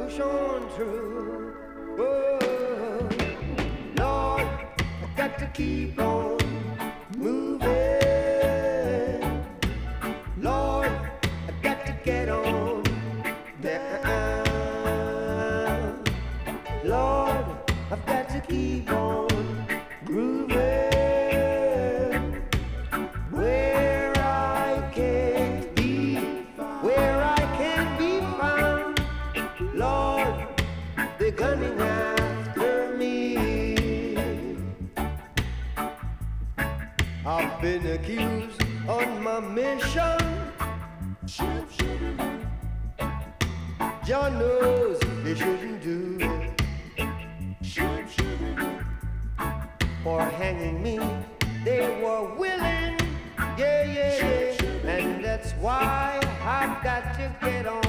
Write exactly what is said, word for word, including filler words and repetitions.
push on through. Oh, Lord, I got to keep on moving. Lord, I got to get on down. Lord, I've got to keep on grooving. Where I can't be, where I can't be found. Lord, they're gunning after me. I've been accused on my mission. John knows they shouldn't do it. For hanging me, they were willing. Yeah, yeah, yeah. And that's why I've got to get on